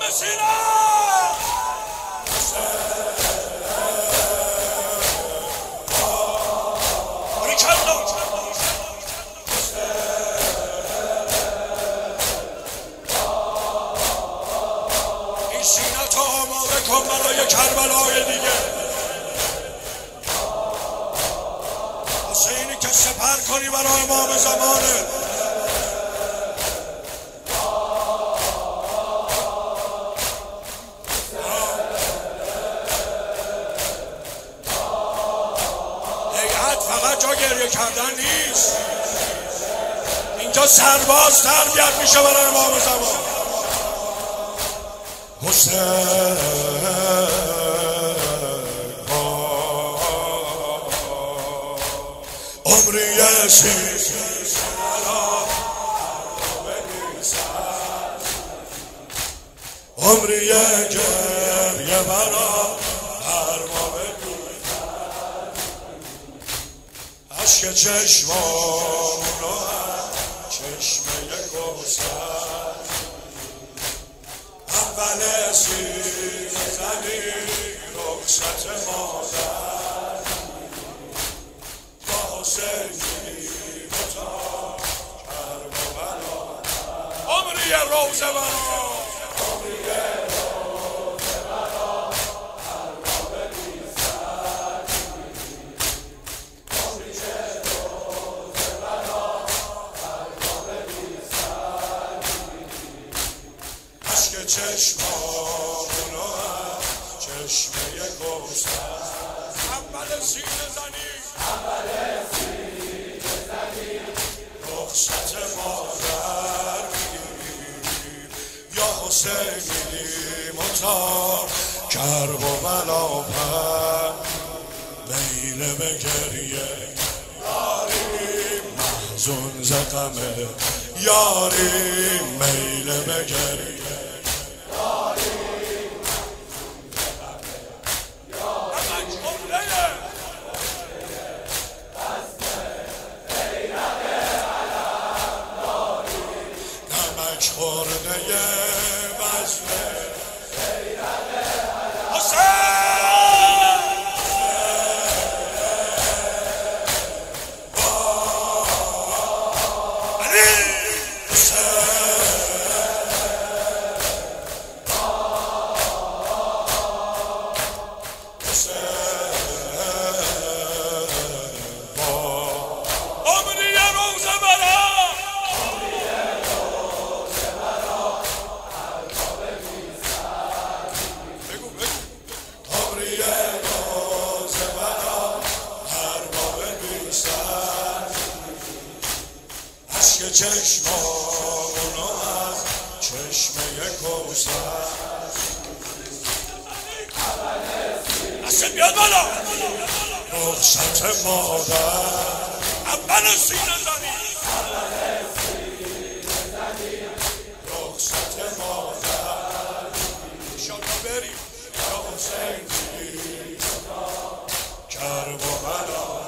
سینه این سینه تا آماده کن برای کربلای دیگه. حسینی که سپر کنی برای امام زمانه. فقط جا گریه کردن نیست، اینجا سرباز تربیت میشه برای امام زمان. حسین عمری سیز عمری گریه برا عشق چشمامونو چشمه کوثر اول سینه زنی رخصت مادر با حسینی متا کربلا عمری روزه برا چشمانو چشمه کوثر اول سینه زنی رخصت مادر میگیریم یا حسینی متا کرب و بلا پر میل به گریه یاریم محزون زغمه یاریم میل به گریه خورده بزمه عشق چشمانو از چشمه کوثر اصلا بیاد بالا رخصت مادر اول سینه زنی رخصت مادر انشالله بریم یا حسینی کرب و بلا